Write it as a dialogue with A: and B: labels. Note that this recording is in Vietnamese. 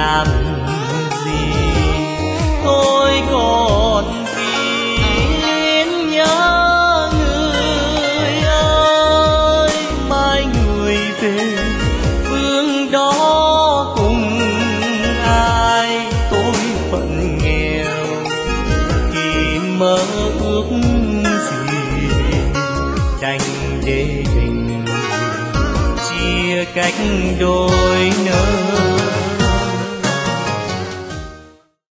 A: làm gì. Tôi còn xin nhớ người ơi, mai người về phương đó cùng ai. Tôi phận nghèo khi mơ ước gì đành để tình chia cách đôi nơi.